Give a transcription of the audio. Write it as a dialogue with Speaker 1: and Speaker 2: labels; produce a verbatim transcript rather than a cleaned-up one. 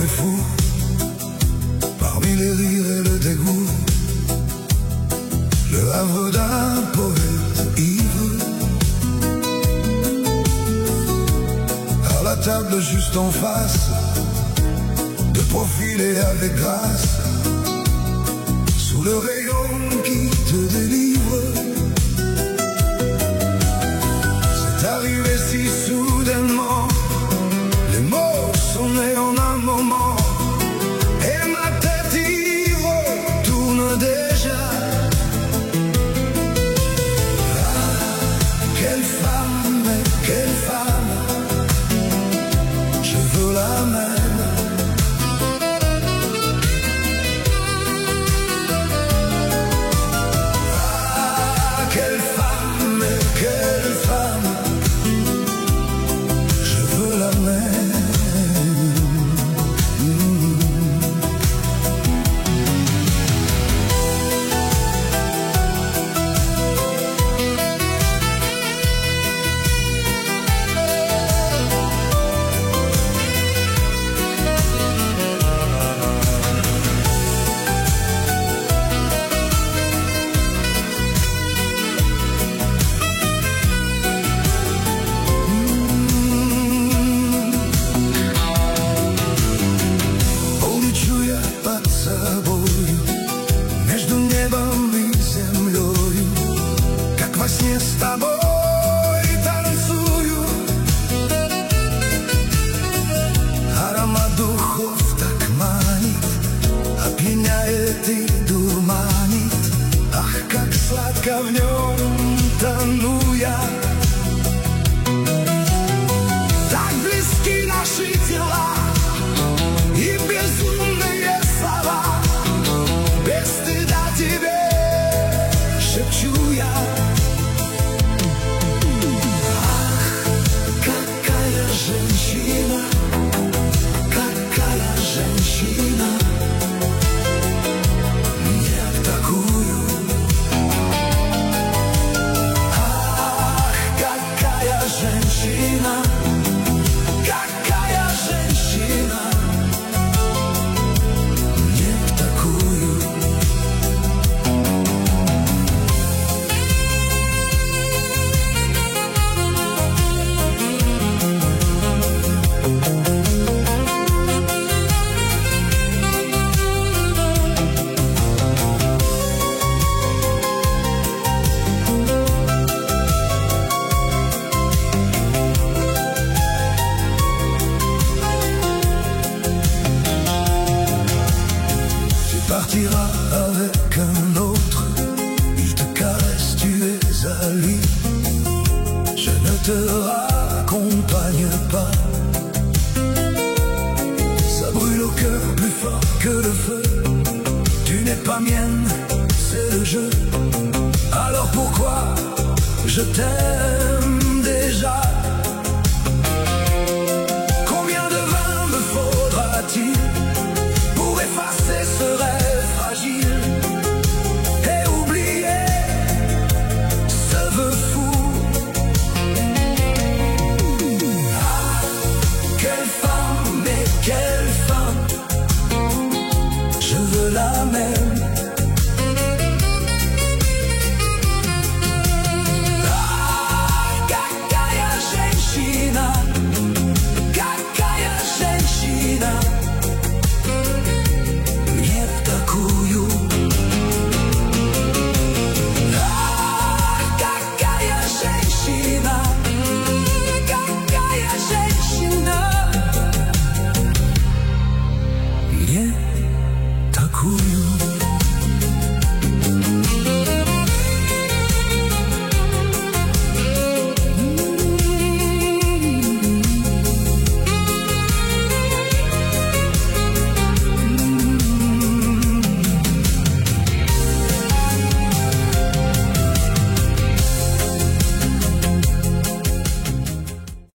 Speaker 1: fous, parmi les rires et le dégoût, le havre d'un poète ivre. À la table juste en face, de profil et avec grâce, sous le rayon qui te délivre. C'est arrivé si soudainement, les mots sont nés en un moment, et ma tête ivre tourne déjà. Ah, quelle femme, mais quelle femme, je veux la même. Ah, quelle femme, mais quelle femme, je veux la même. Właśnie z tobą tańcuję. Aromat duchów tak manit, опьяняет и дурманит. Ах, как сладко в нем тону я. Так близки наши тела и безумные слова. Без стыда тебе шепчу я. Женщина, какая женщина, нет такую. Ах, какая женщина, какая женщина, нет такую. Partira avec un autre, il te caresse, tu es à lui. Je ne te raccompagne pas. Ça brûle au cœur plus fort que le feu. Tu n'es pas mienne, c'est le jeu. Alors pourquoi je t'aime?